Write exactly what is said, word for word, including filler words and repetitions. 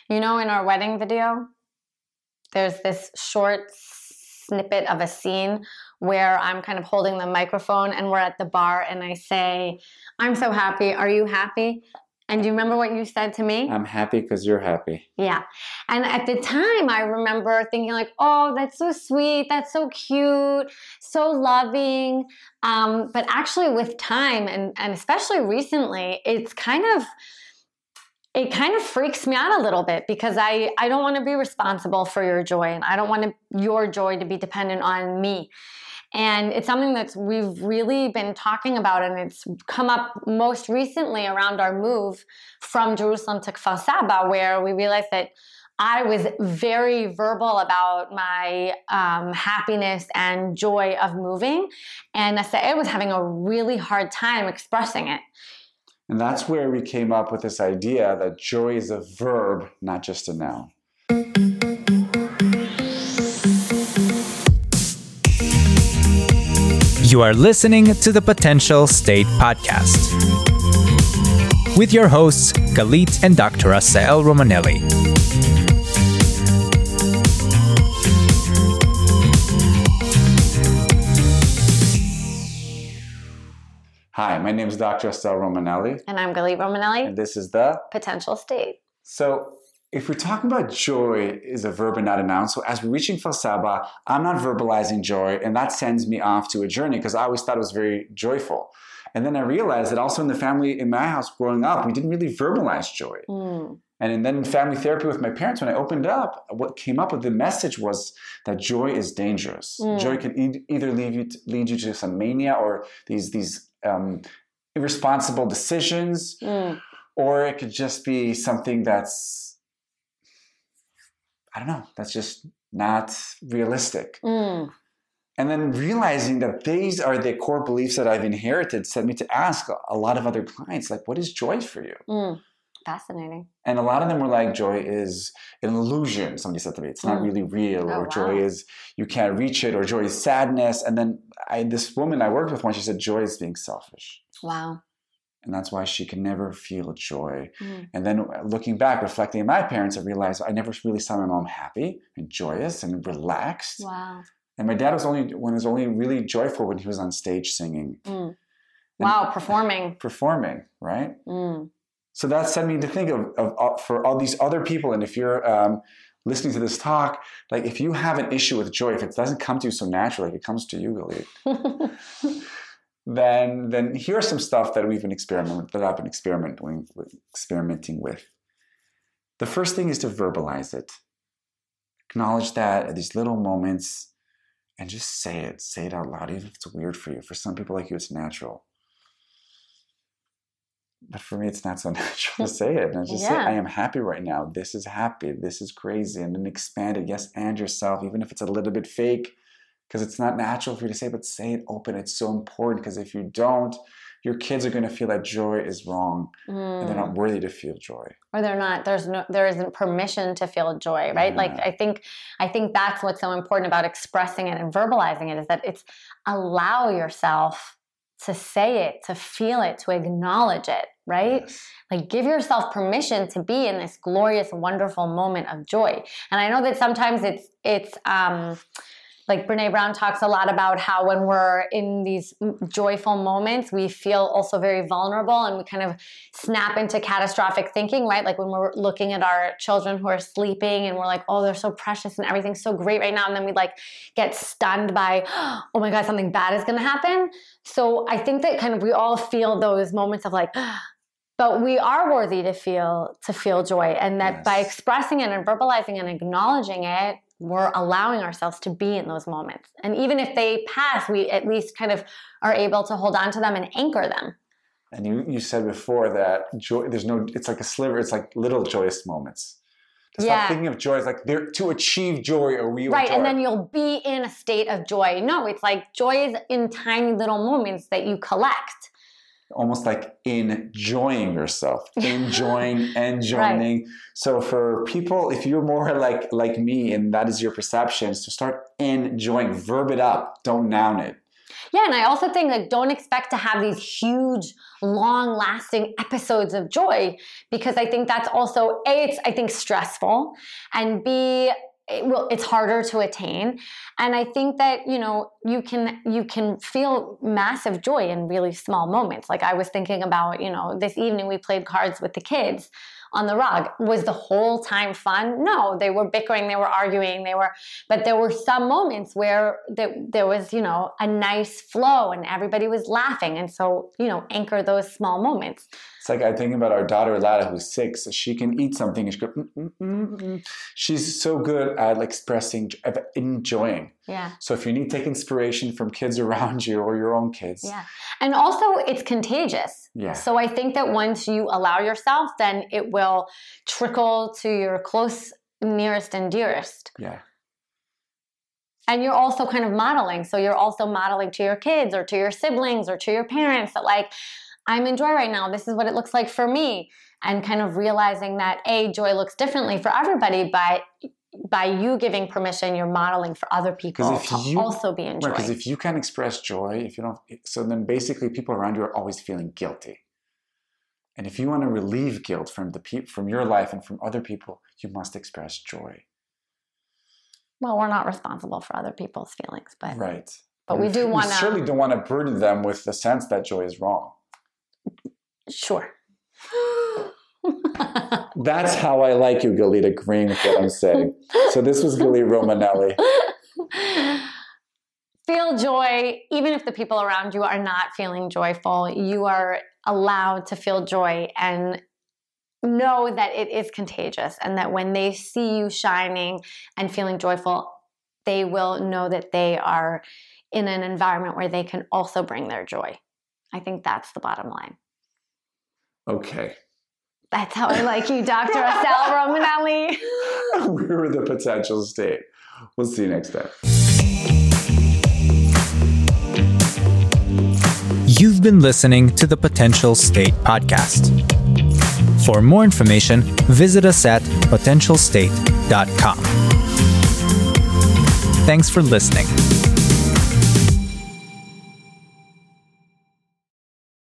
You know, in our wedding video, there's this short snippet of a scene where I'm kind of holding the microphone and we're at the bar and I say, I'm so happy. Are you happy? And do you remember what you said to me? I'm happy because you're happy. Yeah. And at the time, I remember thinking like, oh, that's so sweet. That's so cute. So loving. Um, but actually with time, and, and especially recently, it's kind of, it kind of freaks me out a little bit because I, I don't want to be responsible for your joy. And I don't want to, your joy to be dependent on me. And it's something that we've really been talking about, and it's come up most recently around our move from Jerusalem to Kfar Saba, where we realized that I was very verbal about my um, happiness and joy of moving, and Nasael was having a really hard time expressing it. And that's where we came up with this idea that joy is a verb, not just a noun. You are listening to the Potential State Podcast with your hosts, Galit and Doctor Asael Romanelli. Hi, my name is Doctor Asael Romanelli. And I'm Galit Romanelli. And this is the Potential State. So, if we're talking about joy is a verb and not a noun, so as we're reaching Kfar Saba, I'm not verbalizing joy, and that sends me off to a journey because I always thought it was very joyful. And then I realized that also in the family, in my house growing up, we didn't really verbalize joy. Mm. And then in family therapy with my parents, when I opened up, what came up with the message was that joy is dangerous. Mm. Joy can e- either lead you, to, lead you to some mania or these, these um, irresponsible decisions, mm. or it could just be something that's, I don't know, that's just not realistic. Mm. And then realizing that these are the core beliefs that I've inherited sent me to ask a lot of other clients, like, what is joy for you? Mm. Fascinating. And a lot of them were like, joy is an illusion. Somebody said to me, it's not mm. really real, oh, or wow. joy is, you can't reach it, or joy is sadness. And then I, this woman I worked with once, she said, joy is being selfish. Wow. And that's why she can never feel joy. Mm. And then looking back, reflecting on my parents, I realized I never really saw my mom happy and joyous and relaxed. Wow. And my dad was only when was only really joyful when he was on stage singing. Mm. Wow, performing. Performing, right? Mm. So that sent me to think of, of, of for all these other people. And if you're um, listening to this talk, like if you have an issue with joy, if it doesn't come to you so naturally, like it comes to you, Galit. Then, then here's some stuff that we've been experimenting that I've been experimenting with, experimenting with. The first thing is to verbalize it. Acknowledge that at these little moments, and just say it. Say it out loud, even if it's weird for you. For some people like you, it's natural. But for me, it's not so natural to say it. And I just yeah. say, I am happy right now. This is happy. This is crazy. And then expand it. Yes, and yourself, even if it's a little bit fake. Because it's not natural for you to say, but say it open. It's so important because if you don't, your kids are going to feel that joy is wrong mm. and they're not worthy to feel joy. Or they're not, there's no, there isn't permission to feel joy, right? Yeah. Like I think, I think that's what's so important about expressing it and verbalizing it is that it's allow yourself to say it, to feel it, to acknowledge it, right? Yes. Like give yourself permission to be in this glorious, wonderful moment of joy. And I know that sometimes it's, it's, um, like Brene Brown talks a lot about how when we're in these joyful moments, we feel also very vulnerable and we kind of snap into catastrophic thinking, right? Like when we're looking at our children who are sleeping and we're like, oh, they're so precious and everything's so great right now. And then we like get stunned by, oh my God, something bad is going to happen. So I think that kind of we all feel those moments of like, but we are worthy to feel, to feel joy. And that yes. by expressing it and verbalizing and acknowledging it, we're allowing ourselves to be in those moments. And even if they pass, we at least kind of are able to hold on to them and anchor them. And you, you said before that joy, there's no, it's like a sliver, it's like little joyous moments. To yeah. stop thinking of joy as like they're to achieve joy or real right, joy. And then you'll be in a state of joy. No, it's like joy is in tiny little moments that you collect. Almost like enjoying yourself, enjoying and joining. Right. So for people, if you're more like like me and that is your perception, so start enjoying, verb it up, don't noun it. Yeah, and I also think like don't expect to have these huge, long-lasting episodes of joy, because I think that's also A, it's I think stressful, and B, it will, it's harder to attain. And I think that, you know, you can you can feel massive joy in really small moments. Like I was thinking about, you know, this evening we played cards with the kids on the rug. Was the whole time fun? No, they were bickering, they were arguing, they were, but there were some moments where there, there was, you know, a nice flow and everybody was laughing. And so, you know, anchor those small moments. It's like I think about our daughter Lada, who's six. She can eat something and she go, mm, mm, mm, mm. She's so good at like expressing, of enjoying. Yeah. So if you need to take inspiration from kids around you or your own kids. Yeah. And also it's contagious. Yeah. So I think that once you allow yourself, then it will trickle to your close, nearest and dearest. Yeah. And you're also kind of modeling. So you're also modeling to your kids or to your siblings or to your parents that like, I'm in joy right now. This is what it looks like for me. And kind of realizing that A, joy looks differently for everybody, but by you giving permission, you're modeling for other people to you, also be in joy. Because if you can't express joy, if you don't, so then basically people around you are always feeling guilty. And if you want to relieve guilt from the pe- from your life and from other people, you must express joy. Well, we're not responsible for other people's feelings, but right. But we do want to. We certainly don't want to burden them with the sense that joy is wrong. Sure. That's how I like you, Galit, agreeing with what I'm saying. So this was Galit Romanelli. Feel joy, even if the people around you are not feeling joyful. You are allowed to feel joy and know that it is contagious, and that when they see you shining and feeling joyful, they will know that they are in an environment where they can also bring their joy. I think that's the bottom line. Okay. That's how I like you, Doctor Estelle Romanelli. We're the Potential State. We'll see you next time. You've been listening to the Potential State podcast. For more information, visit us at potential state dot com. Thanks for listening.